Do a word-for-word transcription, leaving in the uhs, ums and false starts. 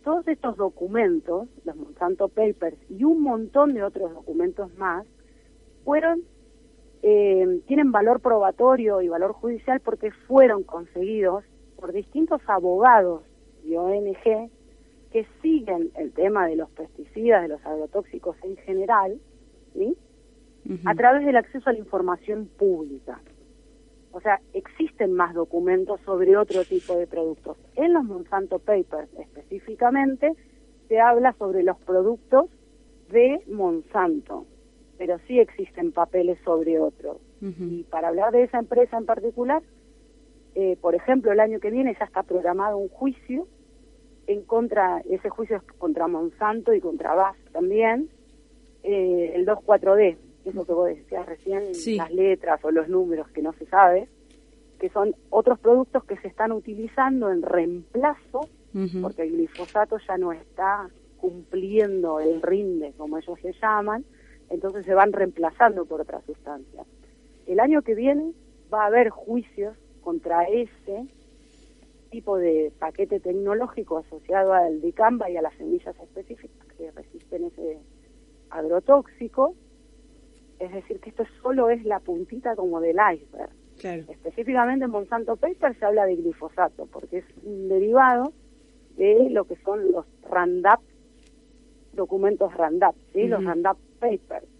todos estos documentos, los Monsanto Papers y un montón de otros documentos más, fueron eh, tienen valor probatorio y valor judicial porque fueron conseguidos por distintos abogados y O N G que siguen el tema de los pesticidas, de los agrotóxicos en general, ¿sí? Uh-huh. A través del acceso a la información pública. O sea, existen más documentos sobre otro tipo de productos. En los Monsanto Papers específicamente se habla sobre los productos de Monsanto, pero sí existen papeles sobre otros. Uh-huh. Y para hablar de esa empresa en particular, eh, por ejemplo, el año que viene ya está programado un juicio en contra, ese juicio es contra Monsanto y contra B A S también, eh, el dos cuatro D, que es lo que vos decías recién, sí. Las letras o los números que no se sabe, que son otros productos que se están utilizando en reemplazo, uh-huh. porque el glifosato ya no está cumpliendo el rinde, como ellos le llaman, entonces se van reemplazando por otras sustancias. El año que viene va a haber juicios contra ese tipo de paquete tecnológico asociado al dicamba y a las semillas específicas que resisten ese agrotóxico. Es decir, que esto solo es la puntita como del iceberg. Claro. Específicamente en Monsanto Papers se habla de glifosato, porque es un derivado de lo que son los Roundup, documentos Roundup, ¿sí? Uh-huh. Los Roundup Papers.